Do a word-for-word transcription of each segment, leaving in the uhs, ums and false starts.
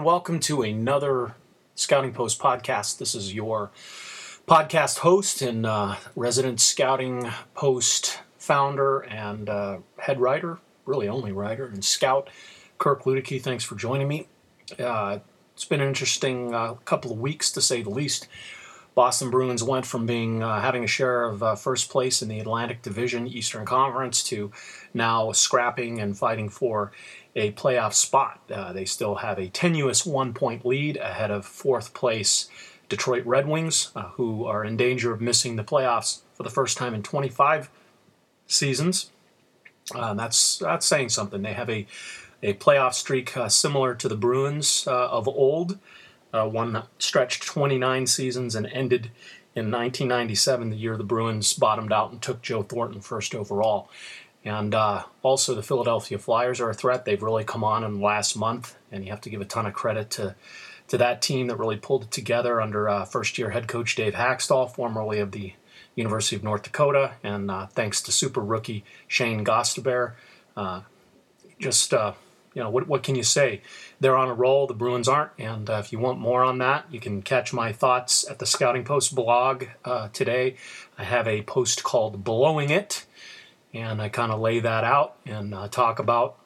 and welcome to another Scouting Post podcast. This is your podcast host and uh, resident Scouting Post founder and uh, head writer, really only writer, and scout, Kirk Luedeke. Thanks for joining me. Uh, it's been an interesting uh, couple of weeks, to say the least. Boston Bruins went from being uh, having a share of uh, first place in the Atlantic Division Eastern Conference to now scrapping and fighting for a playoff spot. Uh, they still have a tenuous one-point lead ahead of fourth place Detroit Red Wings, uh, who are in danger of missing the playoffs for the first time in twenty-five seasons. Uh, that's that's saying something. They have a, a playoff streak uh, similar to the Bruins uh, of old. Uh, one that stretched twenty-nine seasons and ended in nineteen ninety-seven, the year the Bruins bottomed out and took Joe Thornton first overall. And uh, also the Philadelphia Flyers are a threat. They've really come on in the last month, and you have to give a ton of credit to, to that team that really pulled it together under uh, first-year head coach Dave Haxtell, formerly of the University of North Dakota, and uh, thanks to super rookie Shane Gostisbehere. Uh, just... Uh, You know, what what can you say? They're on a roll, the Bruins aren't, and uh, if you want more on that, you can catch my thoughts at the Scouting Post blog uh, today. I have a post called Blowing It, and I kind of lay that out and uh, talk about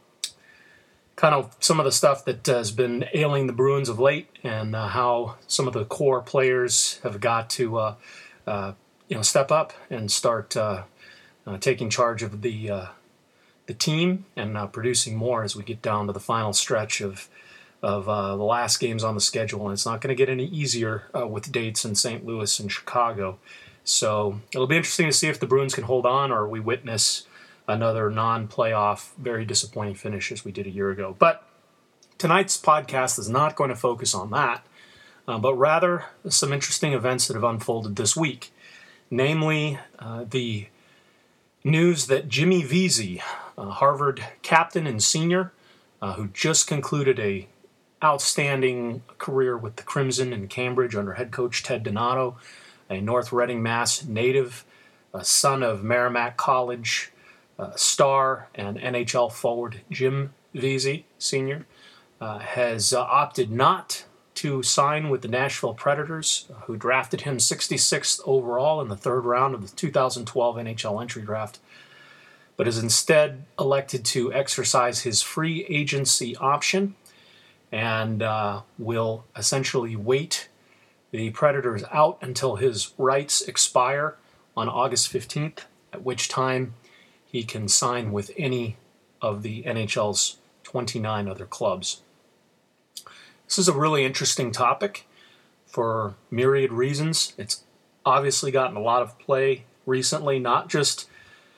kind of some of the stuff that has been ailing the Bruins of late and uh, how some of the core players have got to, uh, uh, you know, step up and start uh, uh, taking charge of the uh, the team and uh, producing more as we get down to the final stretch of of uh, the last games on the schedule. And it's not going to get any easier uh, with dates in Saint Louis and Chicago. So it'll be interesting to see if the Bruins can hold on or we witness another non-playoff, very disappointing finish as we did a year ago. But tonight's podcast is not going to focus on that, uh, but rather some interesting events that have unfolded this week. Namely, uh, the news that Jimmy Vesey, a Harvard captain and senior, uh, who just concluded a outstanding career with the Crimson in Cambridge under head coach Ted Donato, a North Reading, Mass native, a son of Merrimack College uh, star and N H L forward Jim Vesey, senior, uh, has uh, opted not to sign with the Nashville Predators, uh, who drafted him sixty-sixth overall in the third round of the two thousand twelve N H L entry draft, but has instead elected to exercise his free agency option and uh, will essentially wait the Predators out until his rights expire on August fifteenth, at which time he can sign with any of the N H L's twenty-nine other clubs. This is a really interesting topic for myriad reasons. It's obviously gotten a lot of play recently, not just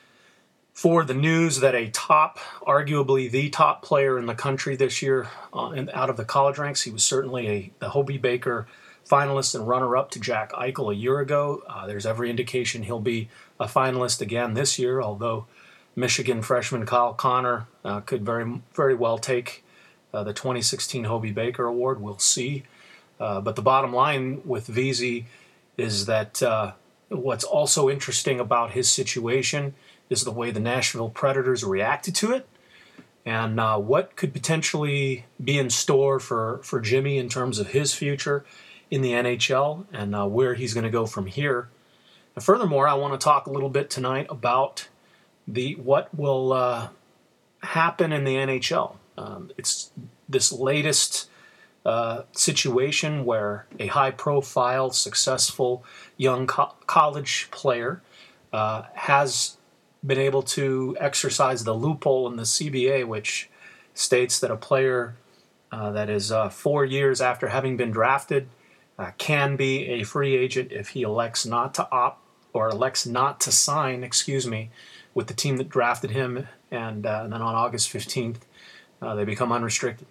for the news that a top, arguably the top player in the country this year uh, and out of the college ranks. He was certainly a the Hobey Baker finalist and runner-up to Jack Eichel a year ago. Uh, there's every indication he'll be a finalist again this year, although Michigan freshman Kyle Connor uh, could very, very well take Uh, the twenty sixteen Hobey Baker Award. We'll see. Uh, but the bottom line with Vesey is that uh, what's also interesting about his situation is the way the Nashville Predators reacted to it and uh, what could potentially be in store for, for Jimmy in terms of his future in the N H L and uh, where he's going to go from here. And furthermore, I want to talk a little bit tonight about the what will uh, happen in the N H L. Um, it's this latest uh, situation where a high-profile, successful young co- college player uh, has been able to exercise the loophole in the C B A, which states that a player uh, that is uh, four years after having been drafted uh, can be a free agent if he elects not to opt or elects not to sign, excuse me, with the team that drafted him, and, uh, and then on August fifteenth, Uh, they become unrestricted.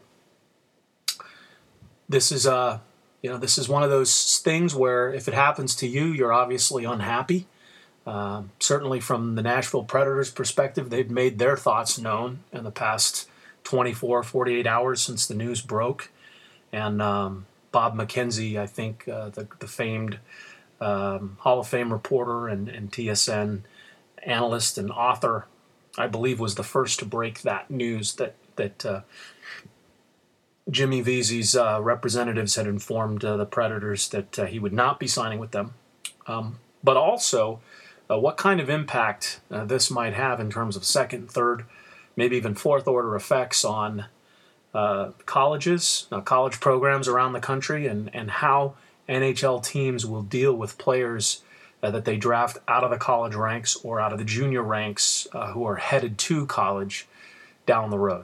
This is uh, you know, this is one of those things where if it happens to you, you're obviously unhappy. Uh, certainly from the Nashville Predators' perspective, they've made their thoughts known in the past twenty-four, forty-eight hours since the news broke. And um, Bob McKenzie, I think, uh, the, the famed um, Hall of Fame reporter and, and T S N analyst and author, I believe was the first to break that news that that uh, Jimmy Vesey's uh, representatives had informed uh, the Predators that uh, he would not be signing with them, um, but also uh, what kind of impact uh, this might have in terms of second, third, maybe even fourth order effects on uh, colleges, uh, college programs around the country, and, and how N H L teams will deal with players uh, that they draft out of the college ranks or out of the junior ranks uh, who are headed to college down the road.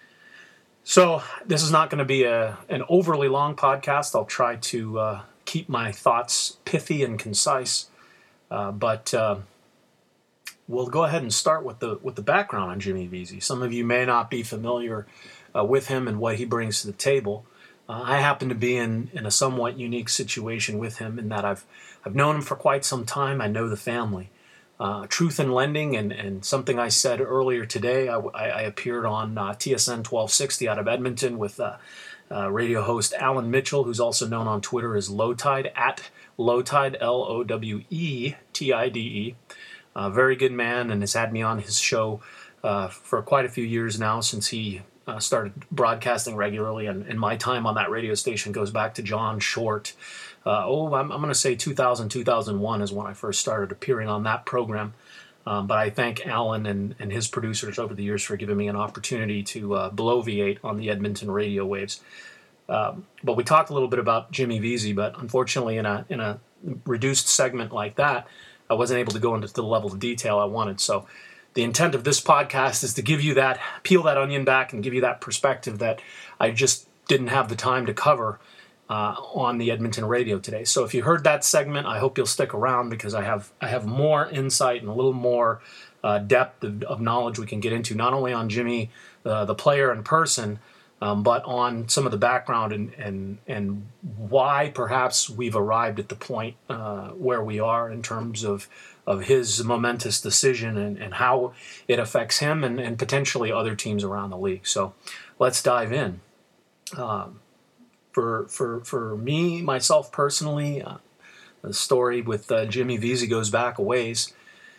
So this is not going to be a an overly long podcast. I'll try to uh, keep my thoughts pithy and concise, uh, but uh, we'll go ahead and start with the with the background on Jimmy Vesey. Some of you may not be familiar uh, with him and what he brings to the table. Uh, I happen to be in, in a somewhat unique situation with him in that I've I've known him for quite some time. I know the family. Uh, Truth in Lending, and, and something I said earlier today, I, I, I appeared on uh, T S N twelve sixty out of Edmonton with uh, uh, radio host Alan Mitchell, who's also known on Twitter as Lowetide, at Lowetide, L O W E T I D E. A very good man, and has had me on his show uh, for quite a few years now since he uh, started broadcasting regularly, and, and my time on that radio station goes back to John Short. Uh, oh, I'm, I'm going to say two thousand, two thousand one is when I first started appearing on that program. Um, but I thank Alan and, and his producers over the years for giving me an opportunity to uh, bloviate on the Edmonton radio waves. Um, but we talked a little bit about Jimmy Vesey, but unfortunately in a in a reduced segment like that, I wasn't able to go into the level of detail I wanted. So the intent of this podcast is to give you that, peel that onion back and give you that perspective that I just didn't have the time to cover Uh, on the Edmonton radio today. So if you heard that segment, I hope you'll stick around because I have I have more insight and a little more uh, depth of, of knowledge we can get into, not only on Jimmy, uh, the player and person, um, but on some of the background and and and why perhaps we've arrived at the point uh, where we are in terms of of his momentous decision and, and how it affects him and, and potentially other teams around the league. So let's dive in. Um, For for for me, myself personally, uh, the story with uh, Jimmy Vesey goes back a ways.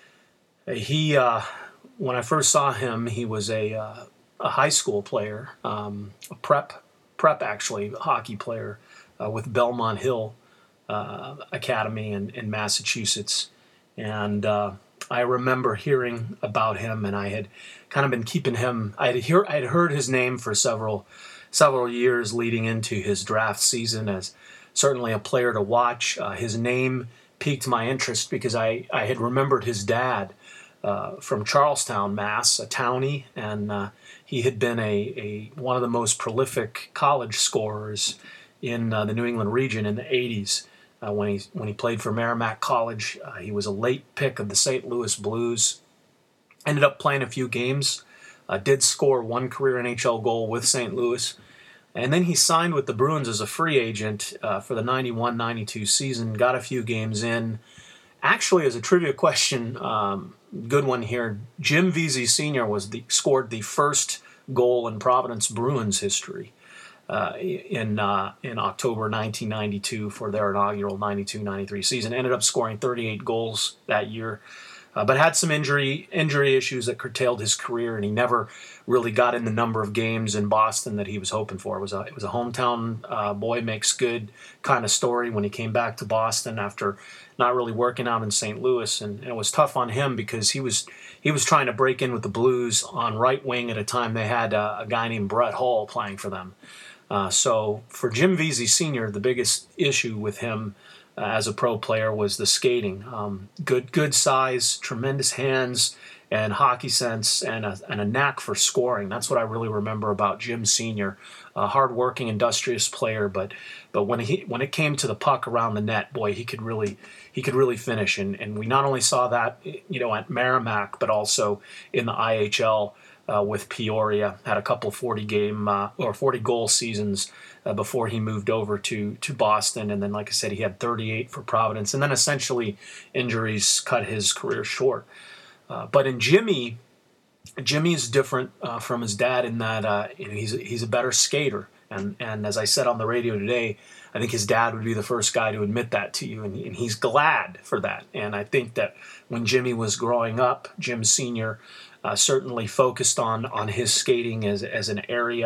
He, uh, when I first saw him, he was a uh, a high school player, um, a prep prep actually hockey player uh, with Belmont Hill uh, Academy in, in Massachusetts, and uh, I remember hearing about him, and I had kind of been keeping him. I had hear I had heard his name for several. several years leading into his draft season as certainly a player to watch. Uh, his name piqued my interest because I, I had remembered his dad uh, from Charlestown, Mass, a townie, and uh, he had been a, a one of the most prolific college scorers in uh, the New England region in the eighties. Uh, when he when he played for Merrimack College, uh, he was a late pick of the Saint Louis Blues. Ended up playing a few games. Uh, did score one career N H L goal with Saint Louis. And then he signed with the Bruins as a free agent uh, for the ninety-one ninety-two season, got a few games in. Actually, as a trivia question, um, good one here, Jim Vesey Senior was the, scored the first goal in Providence Bruins history uh, in uh, in October nineteen ninety-two for their inaugural ninety-two ninety-three season. Ended up scoring thirty-eight goals that year. Uh, but had some injury injury issues that curtailed his career, and he never really got in the number of games in Boston that he was hoping for. It was a it was a hometown uh, boy makes good kind of story when he came back to Boston after not really working out in Saint Louis, and, and it was tough on him because he was he was trying to break in with the Blues on right wing at a time they had uh, a guy named Brett Hull playing for them. Uh, so for Jim Vesey Senior, the biggest issue with him Uh, as a pro player was the skating. Um, good good size, tremendous hands, and hockey sense, and a, and a knack for scoring. That's what I really remember about Jim Senior A hardworking, industrious player, but but when he when it came to the puck around the net, boy, he could really he could really finish. And and we not only saw that, you know, at Merrimack, but also in the I H L uh, with Peoria. Had a couple forty game uh, or forty goal seasons Uh, before he moved over to to Boston, and then, like I said, he had thirty-eight for Providence, and then essentially injuries cut his career short. Uh, but in Jimmy, Jimmy is different uh, from his dad in that uh, you know, he's he's a better skater, and and as I said on the radio today, I think his dad would be the first guy to admit that to you, and, and he's glad for that. And I think that when Jimmy was growing up, Jim Senior uh, certainly focused on on his skating as as an area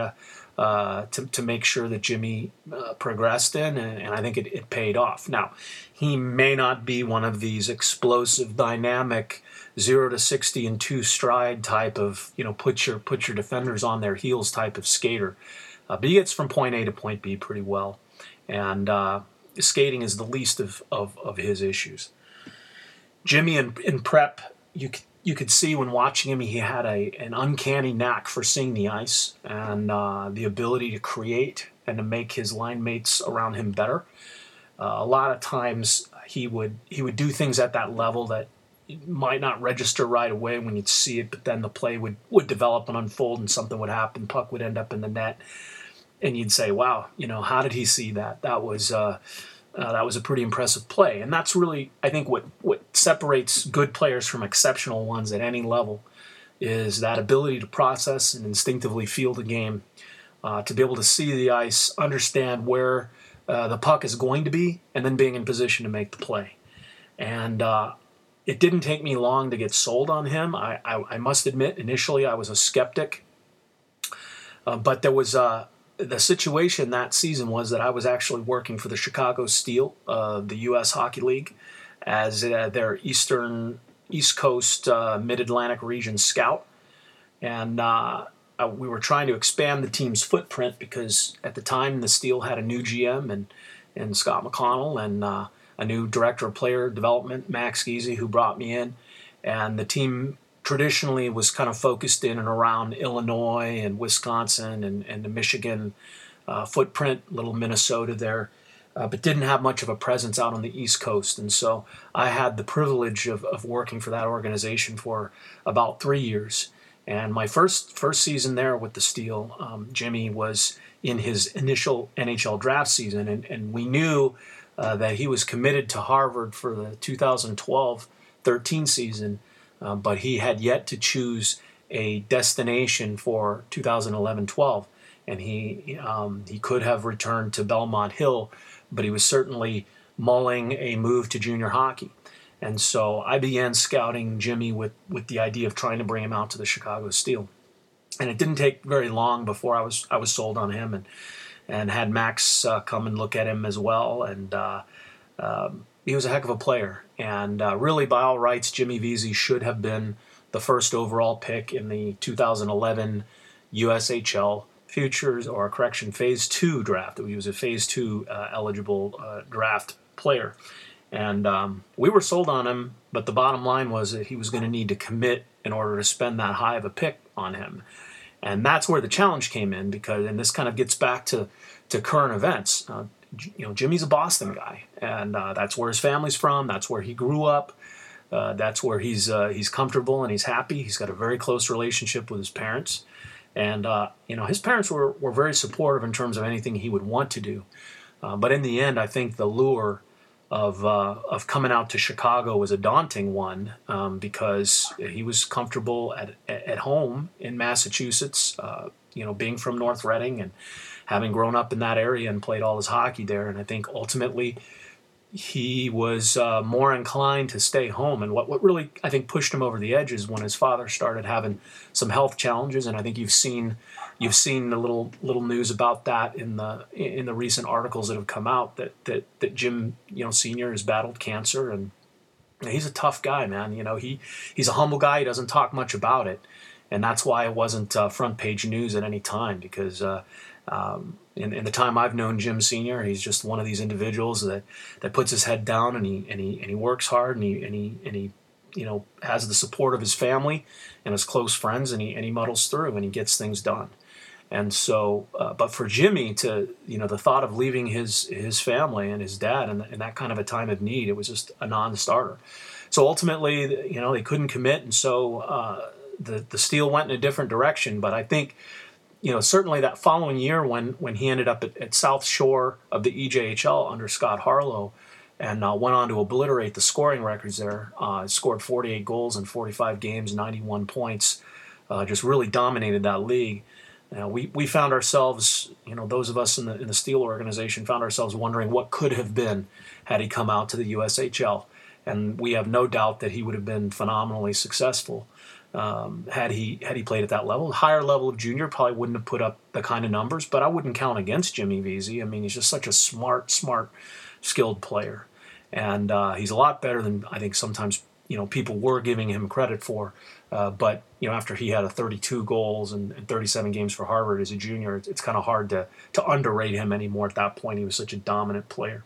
uh, to, to make sure that Jimmy uh, progressed in, and, and I think it, it paid off. Now, he may not be one of these explosive, dynamic, zero to sixty in two stride type of, you know, put your put your defenders on their heels type of skater, uh, but he gets from point A to point B pretty well, and uh, skating is the least of, of, of his issues. Jimmy in, in prep, you could, you could see when watching him, he had a an uncanny knack for seeing the ice and uh, the ability to create and to make his line mates around him better. Uh, a lot of times he would he would do things at that level that might not register right away when you'd see it, but then the play would, would develop and unfold and something would happen, puck would end up in the net, and you'd say, wow, you know, how did he see that? That was... Uh, Uh, that was a pretty impressive play. And that's really, I think, what, what separates good players from exceptional ones at any level is that ability to process and instinctively feel the game, uh, to be able to see the ice, understand where uh, the puck is going to be, and then being in position to make the play. And uh, it didn't take me long to get sold on him. I, I, I must admit, initially I was a skeptic. Uh, but there was... Uh, The situation that season was that I was actually working for the Chicago Steel, uh, the U S Hockey League, as uh, their Eastern, East Coast, uh, Mid-Atlantic region scout. And uh, we were trying to expand the team's footprint because at the time the Steel had a new G M and, and Scott McConnell and uh, a new director of player development, Max Geese, who brought me in. And the team traditionally was kind of focused in and around Illinois and Wisconsin and, and the Michigan uh, footprint, little Minnesota there, uh, but didn't have much of a presence out on the East Coast. And so I had the privilege of, of working for that organization for about three years. And my first first season there with the Steel, um, Jimmy was in his initial N H L draft season, and, and we knew uh, that he was committed to Harvard for the two thousand twelve thirteen season. Uh, but he had yet to choose a destination for two thousand eleven twelve, and he um, he could have returned to Belmont Hill, but he was certainly mulling a move to junior hockey. And so I began scouting Jimmy with, with the idea of trying to bring him out to the Chicago Steel. And it didn't take very long before I was I was sold on him, and and had Max uh, come and look at him as well, and uh, um, he was a heck of a player. And uh, really, by all rights, Jimmy Vesey should have been the first overall pick in the two thousand eleven U S H L Futures, or correction, Phase two draft. He was a Phase two uh, eligible uh, draft player. And um, we were sold on him, but the bottom line was that he was going to need to commit in order to spend that high of a pick on him. And that's where the challenge came in, because, and this kind of gets back to, to current events. Uh, you know, Jimmy's a Boston guy, and uh, that's where his family's from. That's where he grew up. Uh, that's where he's uh, he's comfortable and he's happy. He's got a very close relationship with his parents. And, uh, you know, his parents were, were very supportive in terms of anything he would want to do. Uh, but in the end, I think the lure of uh, of coming out to Chicago was a daunting one, um, because he was comfortable at at home in Massachusetts, uh, you know, being from North Reading and having grown up in that area and played all his hockey there. And I think ultimately he was uh, more inclined to stay home. And what, what really, I think, pushed him over the edge is when his father started having some health challenges. And I think you've seen you've seen the little little news about that in the in the recent articles that have come out, that that that Jim, you know, Senior has battled cancer, and he's a tough guy, man. You know, he he's a humble guy. He doesn't talk much about it, and that's why it wasn't uh, front page news at any time, because uh, um, in, in the time I've known Jim Senior, he's just one of these individuals that, that puts his head down, and he and he and he works hard, and he and he and he you know has the support of his family and his close friends, and he and he muddles through and he gets things done. And so, uh, but for Jimmy to, you know, the thought of leaving his his family and his dad in, in that kind of a time of need, it was just a non-starter. So ultimately, you know, they couldn't commit, and so uh, the the Steel went in a different direction. But I think, you know, certainly that following year when when he ended up at, at South Shore of the E J H L under Scott Harlow, and uh, went on to obliterate the scoring records there, uh, scored forty-eight goals in forty-five games, ninety-one points, uh, just really dominated that league. Uh, we, we found ourselves, you know, those of us in the in the Steel organization found ourselves wondering what could have been had he come out to the U S H L. And we have no doubt that he would have been phenomenally successful. Um, had he had he played at that level, higher level of junior, probably wouldn't have put up the kind of numbers. But I wouldn't count against Jimmy Vesey. I mean, he's just such a smart, smart, skilled player, and uh, he's a lot better than I think sometimes you know people were giving him credit for. Uh, but you know, after he had a thirty-two goals and, and thirty-seven games for Harvard as a junior, it's, it's kind of hard to to underrate him anymore. At that point, he was such a dominant player.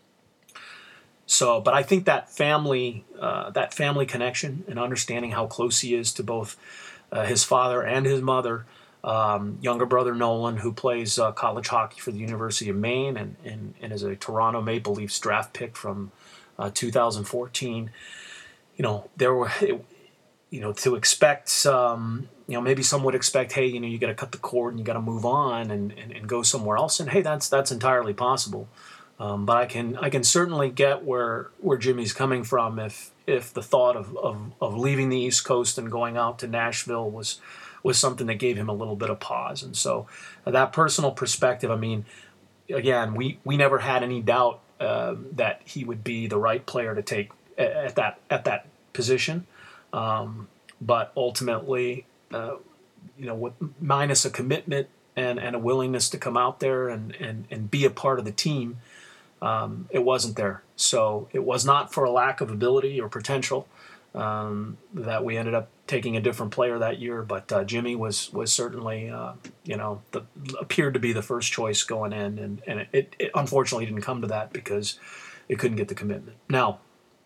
So, but I think that family, uh, that family connection and understanding how close he is to both uh, his father and his mother, um, younger brother Nolan, who plays uh, college hockey for the University of Maine and, and, and is a Toronto Maple Leafs draft pick from uh, two thousand fourteen. You know, there were, you know, to expect, um, you know, maybe some would expect, hey, you know, you got to cut the cord and you got to move on and, and, and go somewhere else. And hey, that's that's entirely possible. Um, but I can I can certainly get where where Jimmy's coming from if if the thought of, of, of leaving the East Coast and going out to Nashville was was something that gave him a little bit of pause. And so uh, that personal perspective, I mean, again, we, we never had any doubt uh, that he would be the right player to take at, at that at that position. Um, but ultimately, uh, you know, with, minus a commitment and, and a willingness to come out there and, and, and be a part of the team, Um, it wasn't there. So it was not for a lack of ability or potential um, that we ended up taking a different player that year. But uh, Jimmy was was certainly, uh, you know, the, appeared to be the first choice going in. And, and it, it, it unfortunately didn't come to that because it couldn't get the commitment. Now,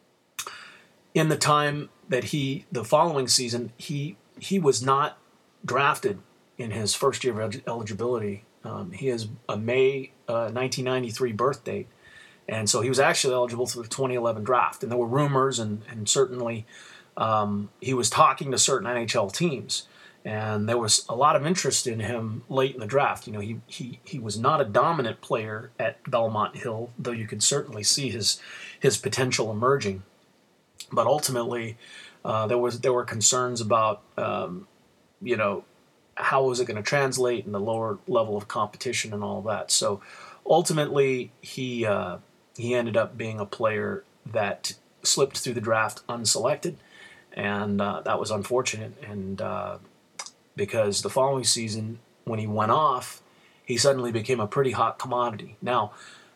in the time that he, the following season, he he was not drafted in his first year of eligibility. Um, he has a May uh, nineteen ninety-three birth date. And so he was actually eligible for the twenty eleven draft. And there were rumors, and, and certainly um, he was talking to certain N H L teams. And there was a lot of interest in him late in the draft. You know, he he he was not a dominant player at Belmont Hill, though you could certainly see his his potential emerging. But ultimately, uh, there was there were concerns about, um, you know, how was it going to translate in the lower level of competition and all that. So ultimately, he uh, he ended up being a player that slipped through the draft unselected, and uh, that was unfortunate. And uh, because the following season, when he went off, he suddenly became a pretty hot commodity. Now,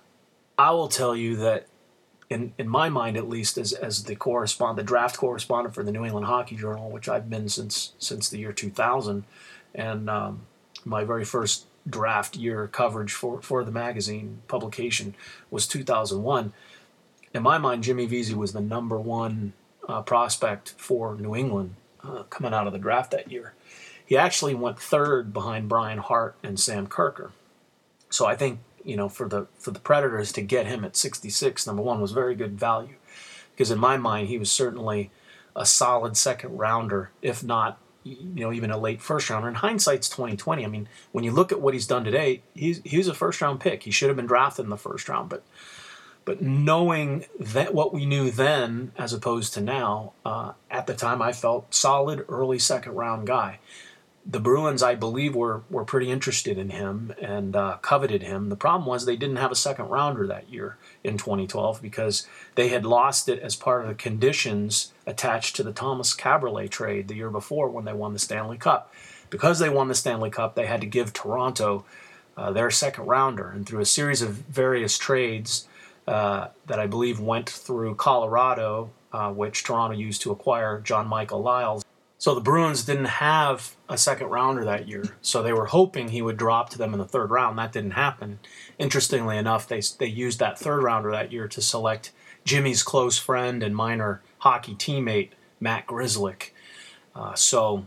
I will tell you that, in in my mind at least, as as the correspond the draft correspondent for the New England Hockey Journal, which I've been since since the year two thousand, and um, my very first draft year coverage for, for the magazine publication was two thousand one. In my mind, Jimmy Vesey was the number one uh, prospect for New England uh, coming out of the draft that year. He actually went third behind Brian Hart and Sam Kirker. So I think, you know, for the for the Predators to get him at sixty-six, number one, was very good value. Because in my mind, he was certainly a solid second rounder, if not, you know, even a late first rounder. In hindsight's twenty twenty. I mean, when you look at what he's done today, he's he's a first round pick. He should have been drafted in the first round, but but knowing that what we knew then as opposed to now, uh, at the time I felt solid early second round guy. The Bruins, I believe, were were pretty interested in him and uh, coveted him. The problem was they didn't have a second rounder that year in twenty twelve because they had lost it as part of the conditions attached to the Thomas Caberlet trade the year before when they won the Stanley Cup. Because they won the Stanley Cup, they had to give Toronto uh, their second rounder. And through a series of various trades uh, that I believe went through Colorado, uh, which Toronto used to acquire John Michael Lyles. So the Bruins didn't have a second rounder that year. So they were hoping he would drop to them in the third round. That didn't happen. Interestingly enough, they they used that third rounder that year to select Jimmy's close friend and minor hockey teammate, Matt Grzelcyk. Uh, so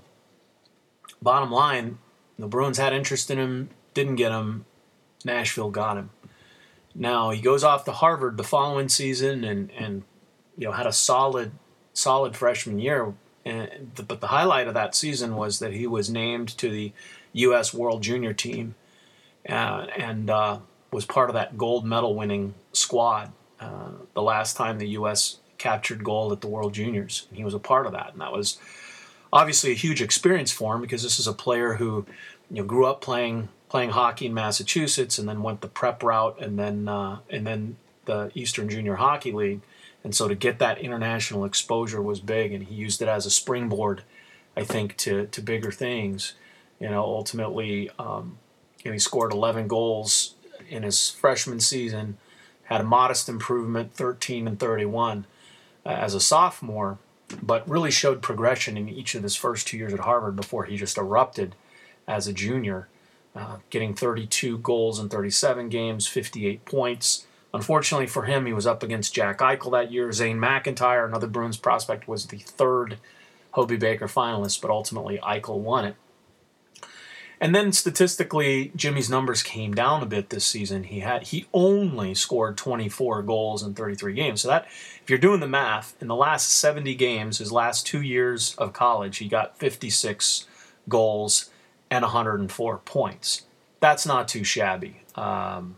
bottom line, the Bruins had interest in him, didn't get him. Nashville got him. Now he goes off to Harvard the following season and, and you know had a solid solid freshman year. And the, but the highlight of that season was that he was named to the U S World Junior team uh, and uh, was part of that gold medal winning squad uh, the last time the U S captured gold at the World Juniors. And he was a part of that. And that was obviously a huge experience for him because this is a player who you know, grew up playing playing hockey in Massachusetts and then went the prep route and then uh, and then the Eastern Junior Hockey League. And so to get that international exposure was big, and he used it as a springboard I think, to to bigger things. You know, ultimately, um, you know, he scored eleven goals in his freshman season, had a modest improvement, thirteen and thirty-one uh, as a sophomore, but really showed progression in each of his first two years at Harvard before he just erupted as a junior, uh, getting thirty-two goals in thirty-seven games, fifty-eight points. Unfortunately for him, he was up against Jack Eichel that year. Zane McIntyre, another Bruins prospect, was the third Hobey Baker finalist, but ultimately Eichel won it. And then statistically, Jimmy's numbers came down a bit this season. He had he only scored twenty-four goals in thirty-three games. So that, if you're doing the math, in the last seventy games, his last two years of college, he got fifty-six goals and one hundred four points. That's not too shabby. Um,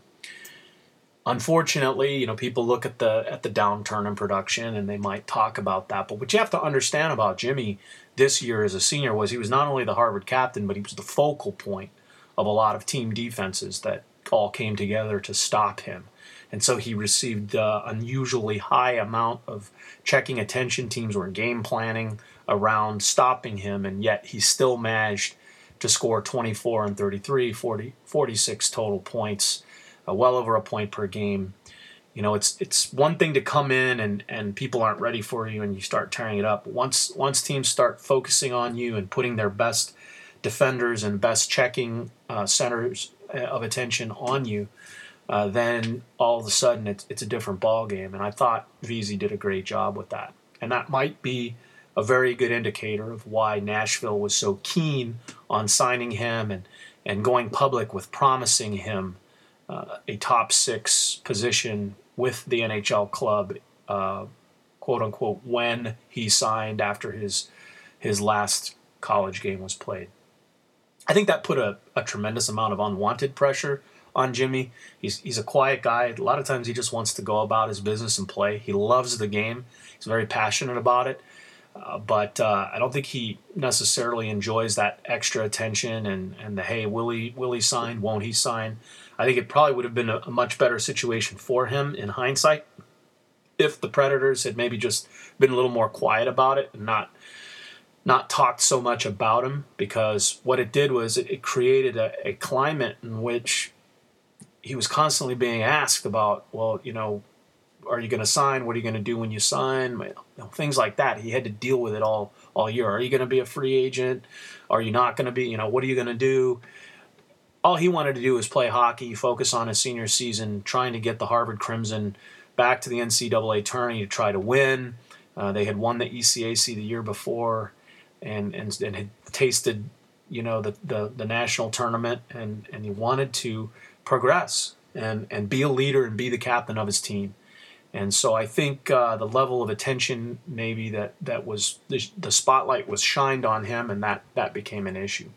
unfortunately, you know, people look at the at the downturn in production and they might talk about that. But what you have to understand about Jimmy this year as a senior was he was not only the Harvard captain, but he was the focal point of a lot of team defenses that all came together to stop him. And so he received uh, unusually high amount of checking attention. Teams were game planning around stopping him, and yet he still managed to score twenty-four and thirty-three, forty, forty-six total points, uh, well over a point per game. You know, it's it's one thing to come in and, and people aren't ready for you and you start tearing it up. Once once teams start focusing on you and putting their best defenders and best checking uh, centers of attention on you, uh, then all of a sudden it's it's a different ball game. And I thought Vesey did a great job with that. And that might be a very good indicator of why Nashville was so keen on signing him and, and going public with promising him uh, a top six position with the N H L club, uh, quote unquote, when he signed after his his last college game was played. I think that put a, a tremendous amount of unwanted pressure on Jimmy. He's he's a quiet guy. A lot of times he just wants to go about his business and play. He loves the game. He's very passionate about it. Uh, but uh, I don't think he necessarily enjoys that extra attention and, and the, hey, will he, will he sign, won't he sign? I think it probably would have been a, a much better situation for him in hindsight if the Predators had maybe just been a little more quiet about it and not not talked so much about him, because what it did was it, it created a, a climate in which he was constantly being asked about, well, you know, are you going to sign? What are you going to do when you sign? You know, things like that. He had to deal with it all all year. Are you going to be a free agent? Are you not going to be? You know, what are you going to do? All he wanted to do was play hockey, focus on his senior season, trying to get the Harvard Crimson back to the N C double A tourney to try to win. Uh, they had won the E C A C the year before, and and, and had tasted, you know, the, the, the national tournament, and, and he wanted to progress and, and be a leader and be the captain of his team. And so I think uh, the level of attention maybe that, that was, the, the spotlight was shined on him, and that, that became an issue.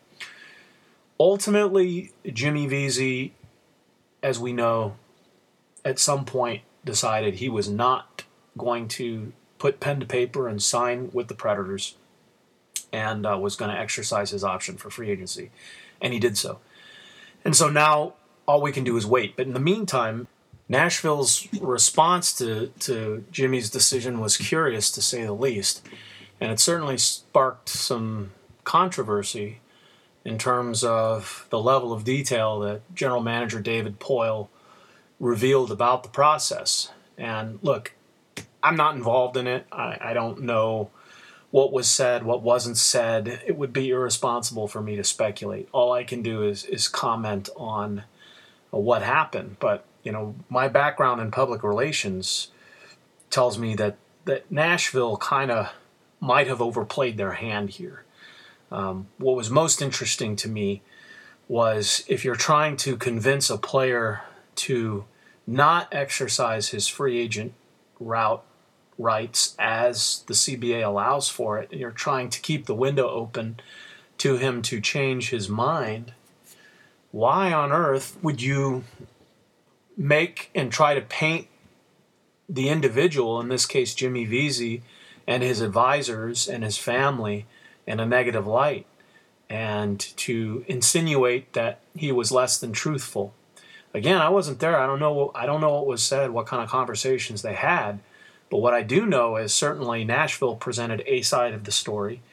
Ultimately, Jimmy Vesey, as we know, at some point decided he was not going to put pen to paper and sign with the Predators, and uh, was going to exercise his option for free agency. And he did so. And so now all we can do is wait. But in the meantime, Nashville's response to, to Jimmy's decision was curious, to say the least. And it certainly sparked some controversy in terms of the level of detail that General Manager David Poile revealed about the process. And look, I'm not involved in it. I, I don't know what was said, what wasn't said. It would be irresponsible for me to speculate. All I can do is is comment on uh, what happened. But, you know, my background in public relations tells me that, that Nashville kind of might have overplayed their hand here. Um, what was most interesting to me was if you're trying to convince a player to not exercise his free agent route rights as the C B A allows for it, and you're trying to keep the window open to him to change his mind, why on earth would you make and try to paint the individual, in this case Jimmy Vesey, and his advisors and his family in a negative light, and to insinuate that he was less than truthful? Again, I wasn't there. I don't know. I don't know what was said, what kind of conversations they had. But what I do know is certainly Nashville presented a side of the story,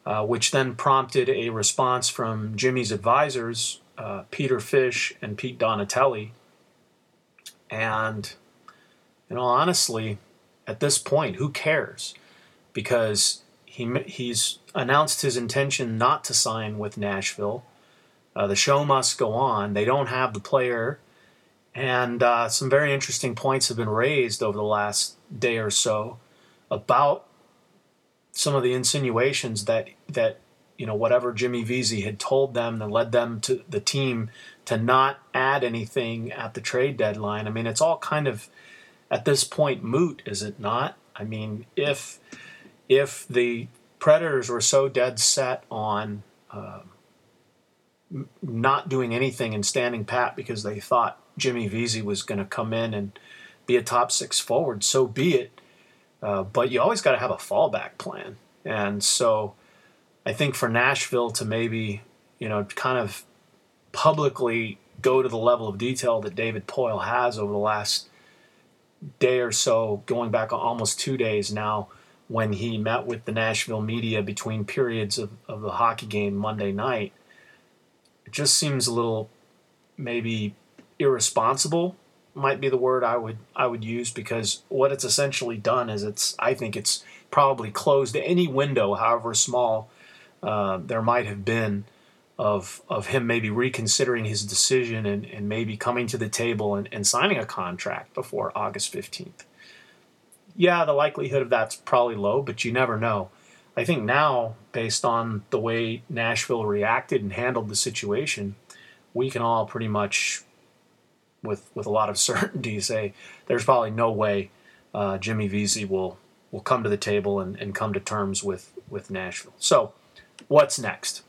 uh, which then prompted a response from Jimmy's advisors, uh, Peter Fish and Pete Donatelli. And, you know, honestly, at this point, who cares? Because he he's announced his intention not to sign with Nashville. Uh, the show must go on. They don't have the player. And uh, some very interesting points have been raised over the last day or so about some of the insinuations that, that you know, whatever Jimmy Vesey had told them that led them to the team to not add anything at the trade deadline. I mean, it's all kind of, at this point, moot, is it not? I mean, if if the Predators were so dead set on uh, not doing anything and standing pat because they thought Jimmy Vesey was going to come in and be a top six forward, so be it. Uh, but you always got to have a fallback plan. And so I think for Nashville to maybe, you know, kind of publicly go to the level of detail that David Poile has over the last day or so, going back almost two days now, when he met with the Nashville media between periods of, of the hockey game Monday night, it just seems a little maybe irresponsible, might be the word I would I would use, because what it's essentially done is it's I think it's probably closed any window, however small uh, there might have been, of of him maybe reconsidering his decision and, and maybe coming to the table and, and signing a contract before August fifteenth. Yeah, the likelihood of that's probably low, but you never know. I think now, based on the way Nashville reacted and handled the situation, we can all pretty much, with with a lot of certainty, say there's probably no way uh, Jimmy Vesey will will come to the table and, and come to terms with, with Nashville. So what's next?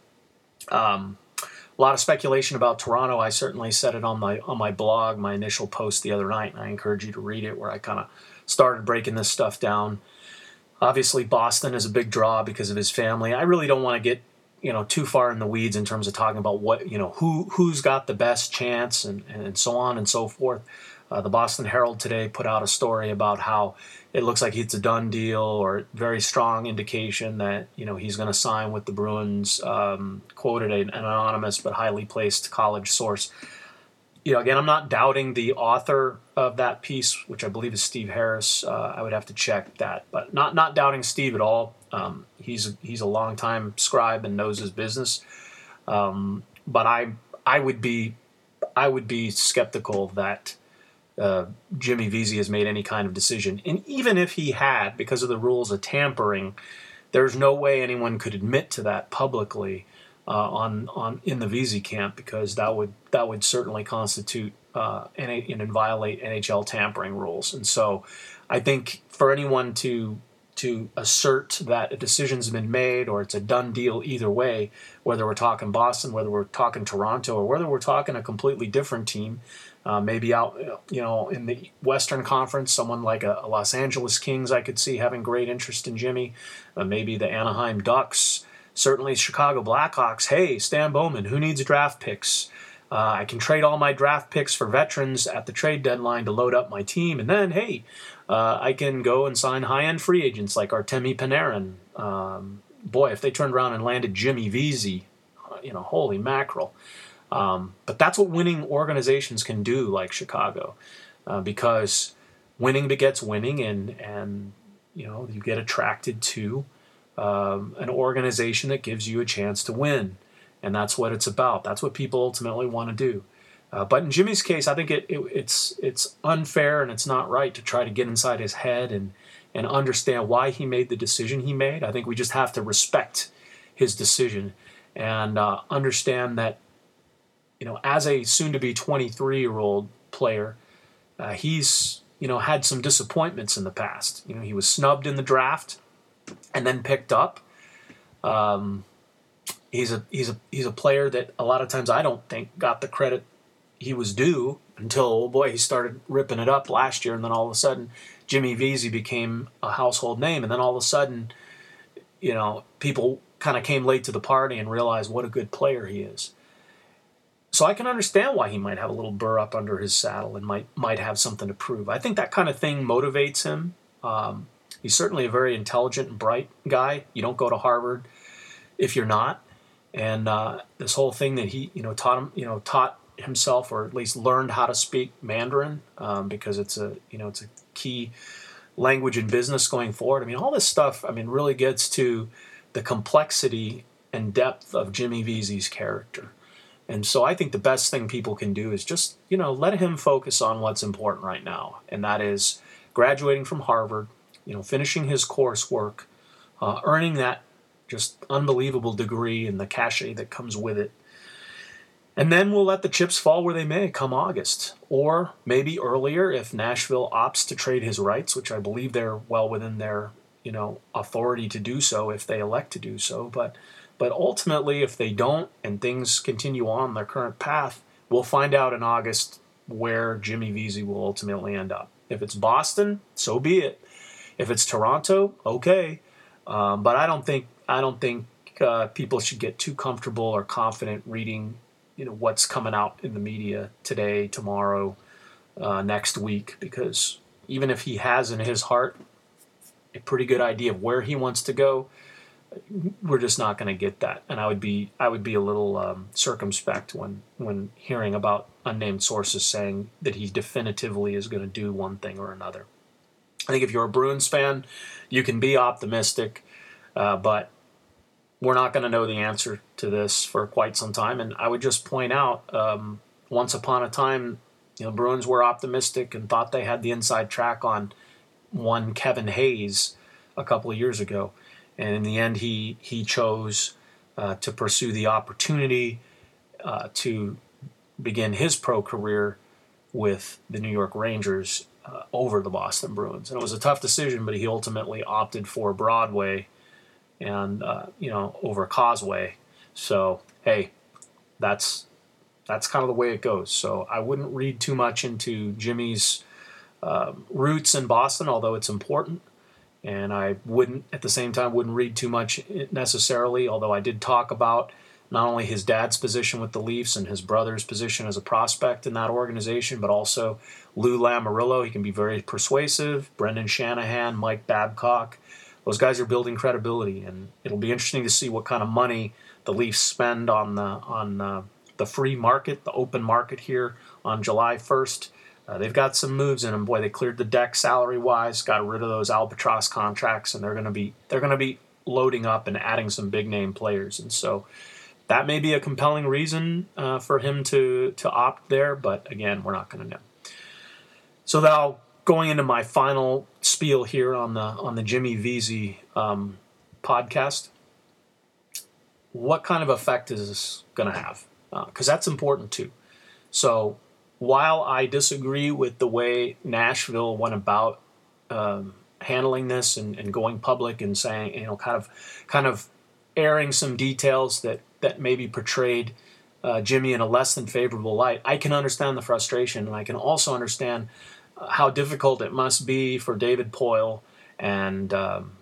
Um, a lot of speculation about Toronto. I certainly said it on my on my blog, my initial post the other night, and I encourage you to read it, where I kind of started breaking this stuff down. Obviously, Boston is a big draw because of his family. I really don't want to get, you know, too far in the weeds in terms of talking about what, you know, who who's got the best chance and, and so on and so forth. Uh, the Boston Herald today put out a story about how it looks like it's a done deal, or very strong indication that, you know, he's going to sign with the Bruins, um, quoted an anonymous but highly placed college source. You know, again, I'm not doubting the author of that piece, which I believe is Steve Harris. Uh, I would have to check that, but not not doubting Steve at all. Um, he's he's a longtime scribe and knows his business. Um, but I I would be I would be skeptical that uh, Jimmy Vesey has made any kind of decision. And even if he had, because of the rules of tampering, there's no way anyone could admit to that publicly uh, on on in the Vesey camp, because that would that would certainly constitute uh, and, and violate N H L tampering rules. And so I think for anyone to to assert that a decision's been made or it's a done deal either way, whether we're talking Boston, whether we're talking Toronto, or whether we're talking a completely different team, uh, maybe out, you know, in the Western Conference, someone like a, a Los Angeles Kings I could see having great interest in Jimmy, uh, maybe the Anaheim Ducks, certainly Chicago Blackhawks. Hey, Stan Bowman, who needs draft picks? Uh, I can trade all my draft picks for veterans at the trade deadline to load up my team. And then, hey, uh, I can go and sign high-end free agents like Artemi Panarin. Um, boy, if they turned around and landed Jimmy Vesey, you know, holy mackerel. Um, but that's what winning organizations can do, like Chicago, uh, because winning begets winning, and, and you know, you get attracted to um, an organization that gives you a chance to win. And that's what it's about. That's what people ultimately want to do. Uh, but in Jimmy's case, I think it, it, it's it's unfair and it's not right to try to get inside his head and, and understand why he made the decision he made. I think we just have to respect his decision and uh, understand that, you know, as a soon-to-be twenty-three-year-old player, uh, he's, you know, had some disappointments in the past. You know, he was snubbed in the draft and then picked up. Um... He's a he's a he's a player that a lot of times I don't think got the credit he was due until, oh boy, he started ripping it up last year, and then all of a sudden Jimmy Vesey became a household name, and then all of a sudden, you know, people kind of came late to the party and realized what a good player he is. So I can understand why he might have a little burr up under his saddle and might might have something to prove. I think that kind of thing motivates him. Um, he's certainly a very intelligent and bright guy. You don't go to Harvard if you're not. And uh, this whole thing that he, you know, taught him, you know, taught himself, or at least learned how to speak Mandarin, um, because it's a, you know, it's a key language in business going forward. I mean, all this stuff, I mean, really gets to the complexity and depth of Jimmy Vesey's character. And so I think the best thing people can do is just, you know, let him focus on what's important right now. And that is graduating from Harvard, you know, finishing his coursework, uh, earning that just unbelievable degree and the cachet that comes with it. And then we'll let the chips fall where they may come August, or maybe earlier if Nashville opts to trade his rights, which I believe they're well within their, you know, authority to do so if they elect to do so. But but ultimately, if they don't and things continue on their current path, we'll find out in August where Jimmy Vesey will ultimately end up. If it's Boston, so be it. If it's Toronto, okay. Um, but I don't think I don't think uh, people should get too comfortable or confident reading, you know, what's coming out in the media today, tomorrow, uh, next week, because even if he has in his heart a pretty good idea of where he wants to go, we're just not going to get that. And I would be I would be a little um, circumspect when when hearing about unnamed sources saying that he definitively is going to do one thing or another. I think if you're a Bruins fan, you can be optimistic, uh, but we're not going to know the answer to this for quite some time. And I would just point out, um, once upon a time, you know, Bruins were optimistic and thought they had the inside track on one Kevin Hayes a couple of years ago. And in the end, he he chose uh, to pursue the opportunity uh, to begin his pro career with the New York Rangers uh, over the Boston Bruins. And it was a tough decision, but he ultimately opted for Broadway and uh, you know, over Causeway. So hey, that's that's kind of the way it goes. So I wouldn't read too much into Jimmy's uh, roots in Boston, although it's important. And I wouldn't, at the same time, wouldn't read too much necessarily, although I did talk about not only his dad's position with the Leafs and his brother's position as a prospect in that organization, but also Lou Lamoriello. He can be very persuasive. Brendan Shanahan, Mike Babcock. Those guys are building credibility, and it'll be interesting to see what kind of money the Leafs spend on the on uh, the free market, the open market here on July first. Uh, they've got some moves in them. Boy, they cleared the deck salary-wise, got rid of those albatross contracts, and they're going to be they're going to be loading up and adding some big-name players. And so that may be a compelling reason uh, for him to to opt there. But again, we're not going to know. So now, going into my final spiel here on the on the Jimmy Vesey um, podcast, what kind of effect is this going to have? Because uh, that's important too. So while I disagree with the way Nashville went about um, handling this and, and going public and saying, you know, kind of kind of airing some details that that maybe portrayed uh, Jimmy in a less than favorable light, I can understand the frustration, and I can also understand how difficult it must be for David Poile and um,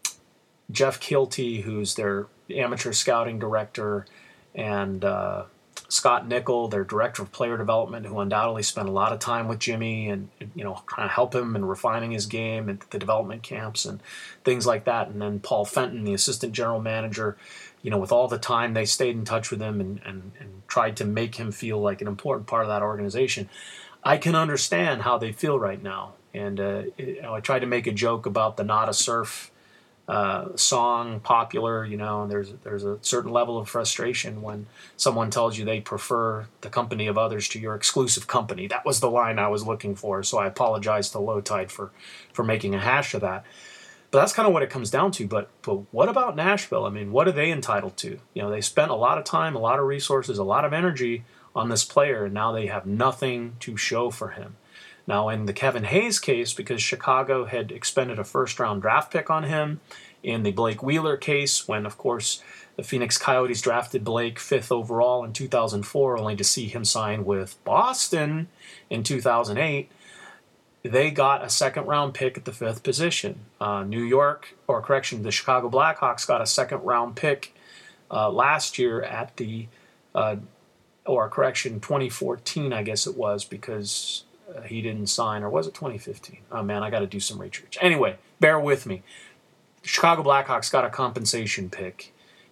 Jeff Kilty, who's their amateur scouting director, and uh, Scott Nickel, their director of player development, who undoubtedly spent a lot of time with Jimmy and, you know, trying to help him in refining his game at the development camps and things like that. And then Paul Fenton, the assistant general manager, you know, with all the time they stayed in touch with him and, and, and tried to make him feel like an important part of that organization. I can understand how they feel right now. And uh, you know, I tried to make a joke about the Not a Surf uh, song, popular, you know, and there's, there's a certain level of frustration when someone tells you they prefer the company of others to your exclusive company. That was the line I was looking for, so I apologize to Low Tide for, for making a hash of that. But that's kind of what it comes down to. But but what about Nashville? I mean, what are they entitled to? You know, they spent a lot of time, a lot of resources, a lot of energy on this player, and now they have nothing to show for him. Now, in the Kevin Hayes case, because Chicago had expended a first-round draft pick on him, in the Blake Wheeler case, when, of course, the Phoenix Coyotes drafted Blake fifth overall in two thousand four, only to see him sign with Boston in two thousand eight, they got a second-round pick at the fifth position. Uh, New York, or correction, the Chicago Blackhawks got a second-round pick uh, last year at the, uh, or correction, twenty fourteen, I guess it was, because uh, he didn't sign, or was it twenty fifteen? Oh, man, I got to do some research. Anyway, bear with me. The Chicago Blackhawks got a compensation pick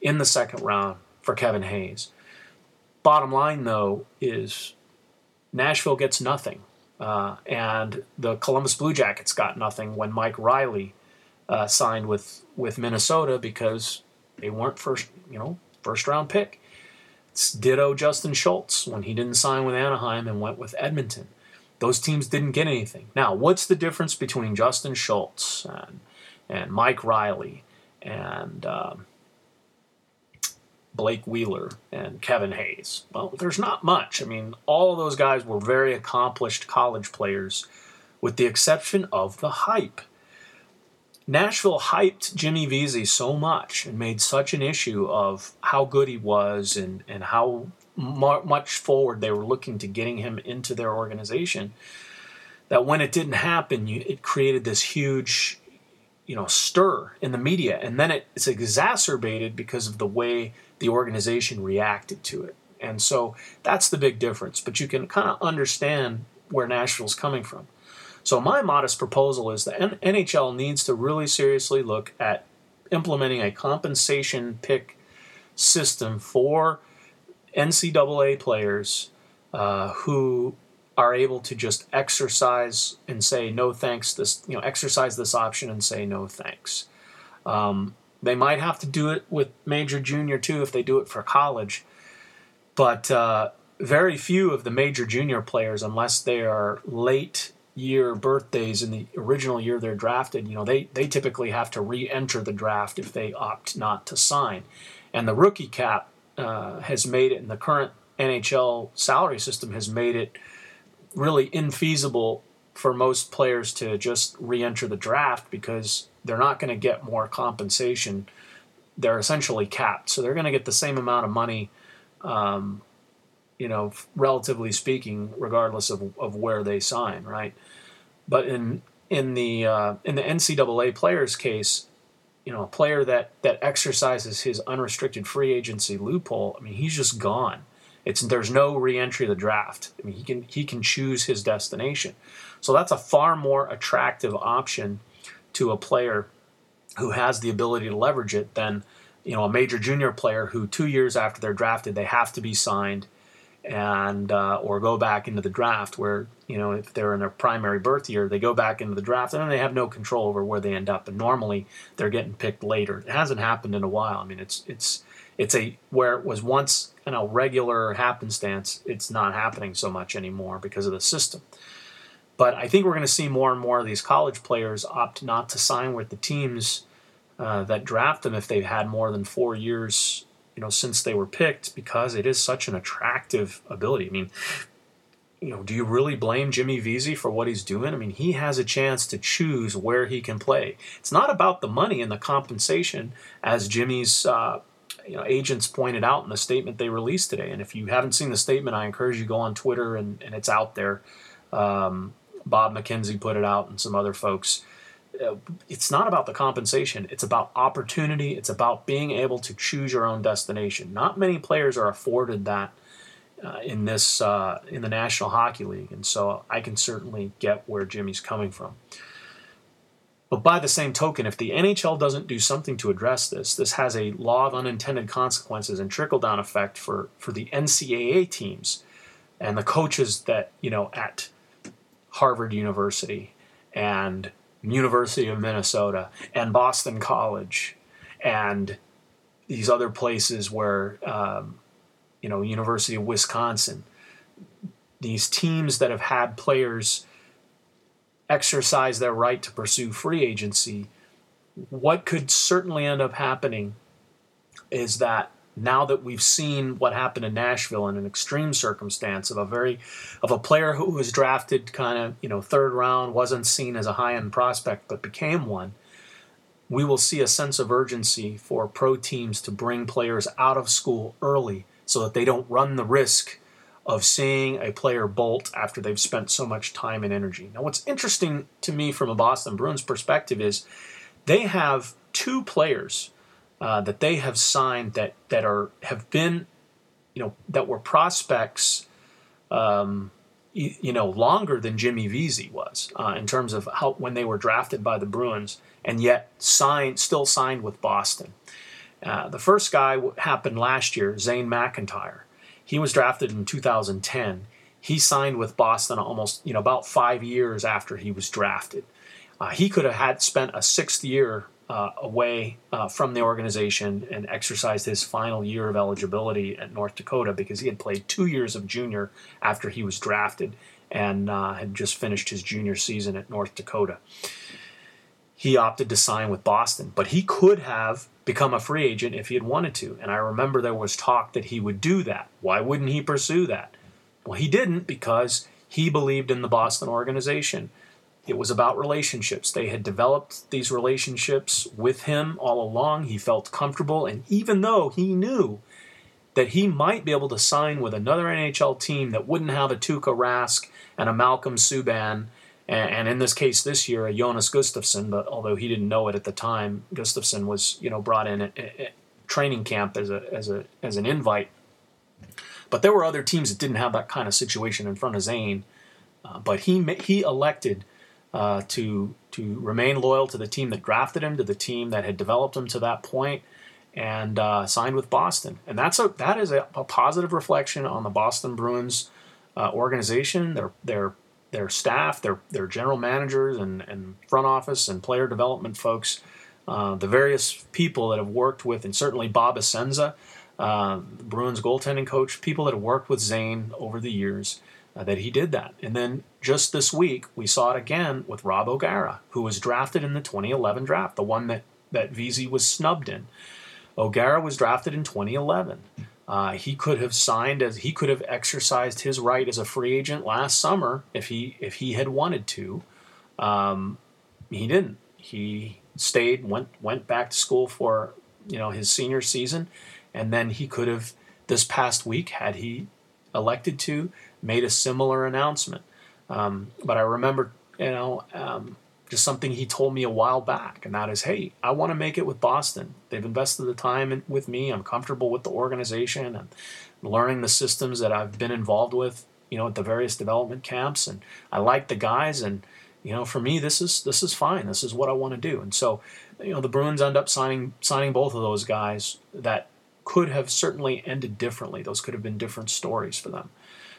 in the second round for Kevin Hayes. Bottom line, though, is Nashville gets nothing. Uh, and the Columbus Blue Jackets got nothing when Mike Riley uh, signed with, with Minnesota because they weren't first, you know, first round pick. It's ditto Justin Schultz when he didn't sign with Anaheim and went with Edmonton. Those teams didn't get anything. Now, what's the difference between Justin Schultz and, and Mike Riley and um, Blake Wheeler and Kevin Hayes? Well, there's not much. I mean, all of those guys were very accomplished college players with the exception of the hype. Nashville hyped Jimmy Vesey so much and made such an issue of how good he was and, and how mu- much forward they were looking to getting him into their organization that when it didn't happen, you, it created this huge, you know, stir in the media. And then it, it's exacerbated because of the way the organization reacted to it. And so that's the big difference. But you can kind of understand where Nashville's coming from. So my modest proposal is the N H L needs to really seriously look at implementing a compensation pick system for N C double A players uh, who are able to just exercise and say no thanks. This you know exercise this option and say no thanks. Um, they might have to do it with major junior too if they do it for college, but uh, very few of the major junior players, unless they are late year birthdays in the original year they're drafted, you know, they, they typically have to re-enter the draft if they opt not to sign. And the rookie cap uh, has made it, and the current N H L salary system has made it really infeasible for most players to just re-enter the draft because they're not going to get more compensation. They're essentially capped. So they're going to get the same amount of money, um, you know, relatively speaking, regardless of, of where they sign, right? But in in the uh, in the N C double A player's case, you know, a player that that exercises his unrestricted free agency loophole, I mean, he's just gone. It's there's no re-entry of the draft. I mean, he can he can choose his destination. So that's a far more attractive option to a player who has the ability to leverage it than, you know, a major junior player who two years after they're drafted, they have to be signed and uh, or go back into the draft where, you know, if they're in their primary birth year, they go back into the draft and then they have no control over where they end up. And normally they're getting picked later. It hasn't happened in a while. I mean, it's it's it's a where it was once, you know, regular happenstance, it's not happening so much anymore because of the system. But I think we're going to see more and more of these college players opt not to sign with the teams uh, that draft them if they've had more than four years, you know, since they were picked, because it is such an attractive ability. I mean, you know, do you really blame Jimmy Vesey for what he's doing? I mean, he has a chance to choose where he can play. It's not about the money and the compensation, as Jimmy's uh, you know, agents pointed out in the statement they released today. And if you haven't seen the statement, I encourage you to go on Twitter, and, and it's out there. Um, Bob McKenzie put it out and some other folks. It's not about the compensation. It's about opportunity. It's about being able to choose your own destination. Not many players are afforded that uh, in this uh, in the National Hockey League, and so I can certainly get where Jimmy's coming from. But by the same token, if the N H L doesn't do something to address this, this has a law of unintended consequences and trickle-down effect for, for the N C double A teams and the coaches that, you know, at Harvard University and University of Minnesota and Boston College and these other places where, um, you know, University of Wisconsin, these teams that have had players exercise their right to pursue free agency, what could certainly end up happening is that now that we've seen what happened in Nashville in an extreme circumstance of a very of a player who was drafted kind of, you know, third round, wasn't seen as a high-end prospect but became one, we will see a sense of urgency for pro teams to bring players out of school early so that they don't run the risk of seeing a player bolt after they've spent so much time and energy. Now, what's interesting to me from a Boston Bruins perspective is they have two players uh, that they have signed that that are have been, you know, that were prospects, um, you, you know, longer than Jimmy Vesey was uh, in terms of how when they were drafted by the Bruins, and yet signed still signed with Boston. Uh, the first guy happened last year, Zane McIntyre. He was drafted in two thousand ten. He signed with Boston almost, you know, about five years after he was drafted. Uh, he could have had spent a sixth year uh, away uh, from the organization and exercised his final year of eligibility at North Dakota because he had played two years of junior after he was drafted and uh, had just finished his junior season at North Dakota. He opted to sign with Boston, but he could have become a free agent if he had wanted to. And I remember there was talk that he would do that. Why wouldn't he pursue that? Well, he didn't because he believed in the Boston organization. It was about relationships. They had developed these relationships with him all along. He felt comfortable, and even though he knew that he might be able to sign with another N H L team that wouldn't have a Tuukka Rask and a Malcolm Subban, and in this case this year, a Jonas Gustafsson, but although he didn't know it at the time, Gustafsson was, you know, brought in at, at training camp as a as a as an invite. But there were other teams that didn't have that kind of situation in front of Zane. Uh, but he he elected uh, to to remain loyal to the team that drafted him, to the team that had developed him to that point, and uh, signed with Boston. And that's a that is a, a positive reflection on the Boston Bruins uh, organization, their their their staff, their their general managers and, and front office and player development folks, uh, the various people that have worked with, and certainly Bob Essenza, uh, the Bruins goaltending coach, people that have worked with Zane over the years, uh, that he did that. And then just this week, we saw it again with Rob O'Gara, who was drafted in the twenty eleven draft, the one that, that Vesey was snubbed in. O'Gara was drafted in twenty eleven. Uh, he could have signed as he could have exercised his right as a free agent last summer if he if he had wanted to. Um, he didn't. He stayed, went went back to school for you know his senior season, and then he could have this past week, had he elected to, made a similar announcement. Um, but I remember you know. Um, Just something he told me a while back, and that is, hey, I want to make it with Boston. They've invested the time in, with me. I'm comfortable with the organization and learning the systems that I've been involved with, you know, at the various development camps, and I like the guys, and you know, for me, this is this is fine. This is what I want to do. And so, you know, the Bruins end up signing signing both of those guys that could have certainly ended differently. Those could have been different stories for them.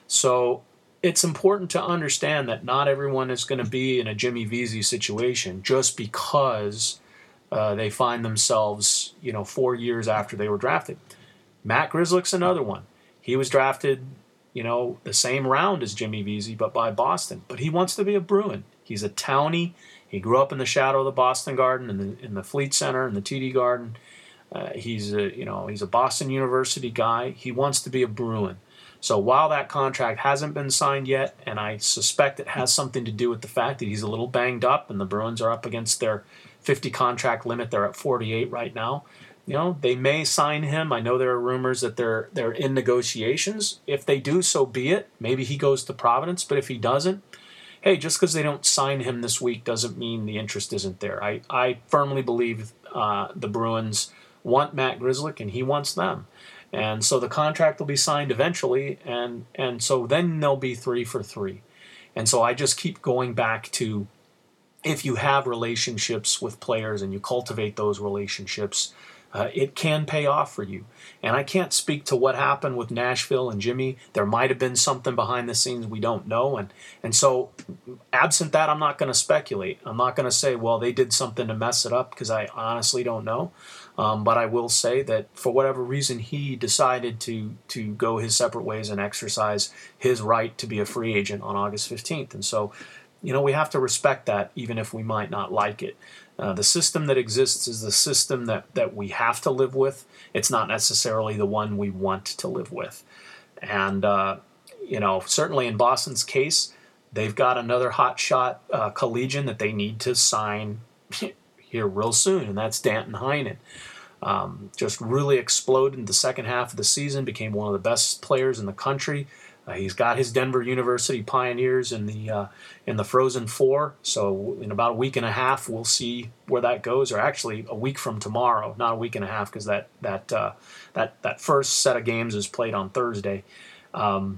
So it's important to understand that not everyone is going to be in a Jimmy Vesey situation just because uh, they find themselves, you know, four years after they were drafted. Matt Grzelcyk's another one. He was drafted, you know, the same round as Jimmy Vesey, but by Boston. But he wants to be a Bruin. He's a townie. He grew up in the shadow of the Boston Garden, in the in the Fleet Center, in the T D Garden. Uh, he's a, you know, he's a Boston University guy. He wants to be a Bruin. So while that contract hasn't been signed yet, and I suspect it has something to do with the fact that he's a little banged up and the Bruins are up against their fifty contract limit, they're at forty-eight right now, you know, they may sign him. I know there are rumors that they're they're in negotiations. If they do, so be it. Maybe he goes to Providence, but if he doesn't, hey, just because they don't sign him this week doesn't mean the interest isn't there. I, I firmly believe uh, the Bruins want Matt Grzelcyk, and he wants them. And so the contract will be signed eventually, and and so then they'll be three for three. And so I just keep going back to, if you have relationships with players and you cultivate those relationships, uh, it can pay off for you. And I can't speak to what happened with Nashville and Jimmy. There might have been something behind the scenes we don't know. And, and so absent that, I'm not going to speculate. I'm not going to say, well, they did something to mess it up, because I honestly don't know. Um, but I will say that for whatever reason, he decided to to go his separate ways and exercise his right to be a free agent on August fifteenth. And so, you know, we have to respect that, even if we might not like it. Uh, the system that exists is the system that, that we have to live with. It's not necessarily the one we want to live with. And, uh, you know, certainly in Boston's case, they've got another hotshot uh, collegian that they need to sign here real soon, and that's Danton Heinen. Um, just really exploded in the second half of the season, became one of the best players in the country. Uh, he's got his Denver University Pioneers in the uh, in the Frozen Four, so in about a week and a half we'll see where that goes, or actually a week from tomorrow, not a week and a half, because that that uh, that that first set of games is played on Thursday. Um,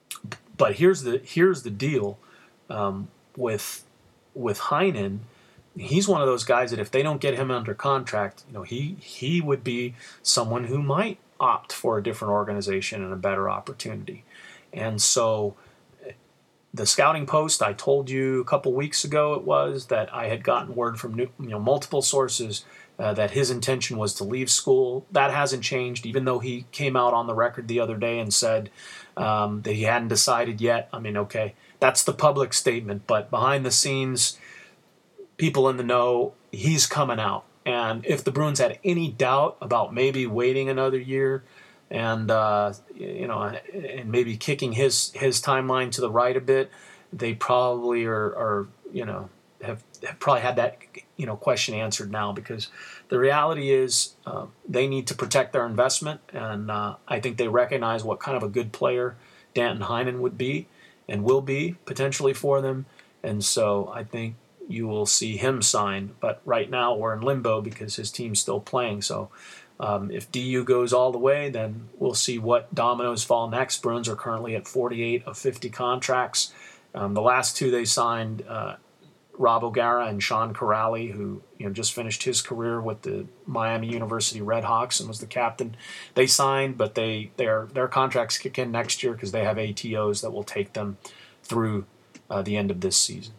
but here's the here's the deal um, with with Heinen. he's one of those guys that if they don't get him under contract, you know, he he would be someone who might opt for a different organization and a better opportunity. And so the Scouting Post, I told you a couple weeks ago it was that I had gotten word from new, you know multiple sources uh, that his intention was to leave school. That hasn't changed, even though he came out on the record the other day and said um, that he hadn't decided yet. I mean, okay, that's the public statement, but behind the scenes, people in the know, he's coming out. And if the Bruins had any doubt about maybe waiting another year and uh, you know, and maybe kicking his his timeline to the right a bit, they probably are, are you know, have, have probably had that you know question answered now, because the reality is uh, they need to protect their investment, and uh, I think they recognize what kind of a good player Danton Heinen would be and will be potentially for them, and so I think you will see him sign. But right now we're in limbo because his team's still playing. So um, if D U goes all the way, then we'll see what dominoes fall next. Bruins are currently at forty-eight of fifty contracts. Um, the last two they signed, uh, Rob O'Gara and Sean Corrali, who you know just finished his career with the Miami University Redhawks and was the captain. They signed, but they their their contracts kick in next year because they have A T Os that will take them through uh, the end of this season.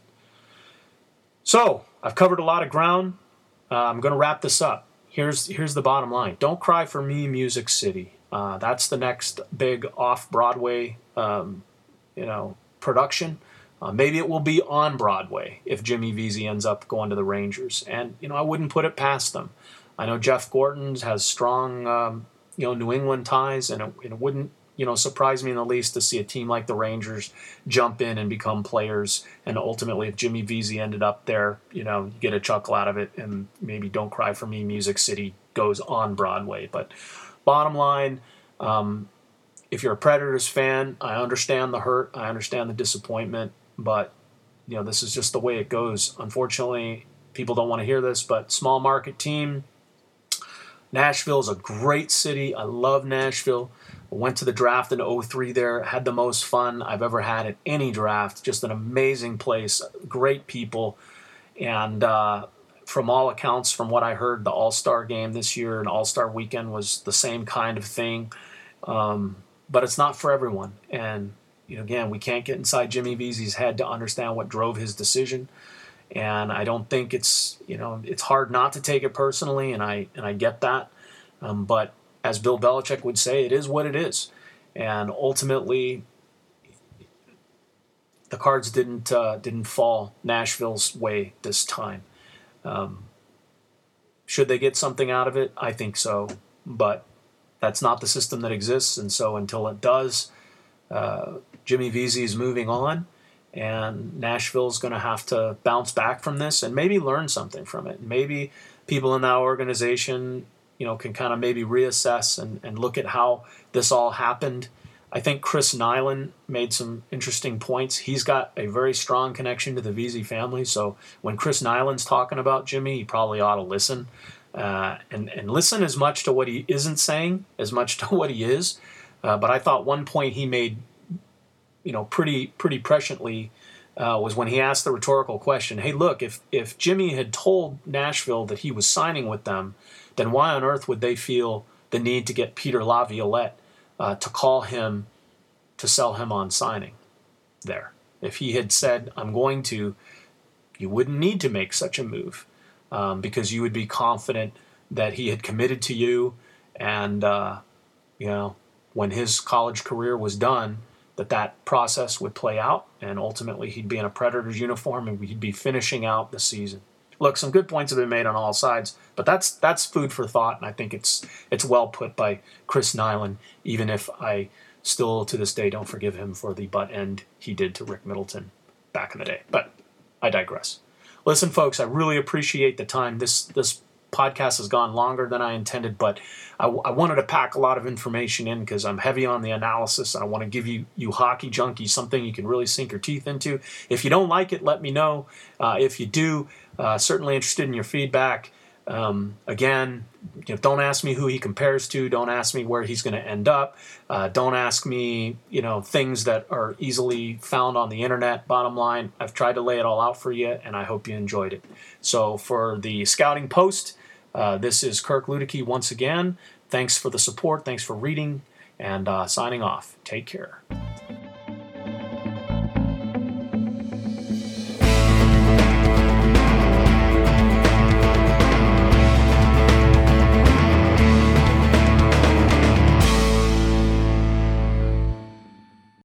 So I've covered a lot of ground. Uh, I'm going to wrap this up. Here's here's the bottom line. Don't Cry for Me, Music City. Uh, that's the next big off-Broadway, um, you know, production. Uh, maybe it will be on Broadway if Jimmy Vesey ends up going to the Rangers. And, you know, I wouldn't put it past them. I know Jeff Gordon has strong, um, you know, New England ties, and it, it wouldn't, you know, surprise me in the least to see a team like the Rangers jump in and become players. And ultimately, if Jimmy Vesey ended up there, you know, you get a chuckle out of it, and maybe Don't Cry for Me, Music City goes on Broadway. But bottom line, um, if you're a Predators fan, I understand the hurt, I understand the disappointment, but, you know, this is just the way it goes. Unfortunately, people don't want to hear this, but small market team. Nashville is a great city. I love Nashville. I went to the draft in oh three there, had the most fun I've ever had at any draft. Just an amazing place, great people. And uh, from all accounts, from what I heard, the All-Star game this year and All-Star weekend was the same kind of thing. Um, but it's not for everyone. And, you know, again, we can't get inside Jimmy Vesey's head to understand what drove his decision. And I don't think it's, you know, it's hard not to take it personally, and I and I get that. Um, but as Bill Belichick would say, it is what it is. And ultimately, the cards didn't uh, didn't fall Nashville's way this time. Um, should they get something out of it? I think so. But that's not the system that exists, and so until it does, uh, Jimmy Vesey is moving on. And Nashville's going to have to bounce back from this and maybe learn something from it. Maybe people in that organization, you know, can kind of maybe reassess and, and look at how this all happened. I think Chris Nyland made some interesting points. He's got a very strong connection to the Vesey family. So when Chris Nyland's talking about Jimmy, he probably ought to listen. Uh, and, and listen as much to what he isn't saying as much to what he is. Uh, but I thought one point he made, you know, pretty pretty presciently uh, was when he asked the rhetorical question, hey, look, if, if Jimmy had told Nashville that he was signing with them, then why on earth would they feel the need to get Peter Laviolette uh, to call him to sell him on signing there? If he had said, I'm going to, you wouldn't need to make such a move um, because you would be confident that he had committed to you, and, uh, you know, when his college career was done, that that process would play out, and ultimately he'd be in a Predators uniform and he'd be finishing out the season. Look, some good points have been made on all sides, but that's that's food for thought, and I think it's it's well put by Chris Nyland, even if I still to this day don't forgive him for the butt end he did to Rick Middleton back in the day. But I digress. Listen, folks, I really appreciate the time. This this podcast has gone longer than I intended, but I, I wanted to pack a lot of information in because I'm heavy on the analysis, and I want to give you, you hockey junkies, something you can really sink your teeth into. If you don't like it, let me know. Uh, if you do, uh, certainly interested in your feedback. Um, again, you know, don't ask me who he compares to. Don't ask me where he's going to end up. Uh, don't ask me, you know, things that are easily found on the internet. Bottom line, I've tried to lay it all out for you, and I hope you enjoyed it. So for the Scouting Post, uh, this is Kirk Luedeke once again. Thanks for the support. Thanks for reading, and uh, signing off. Take care.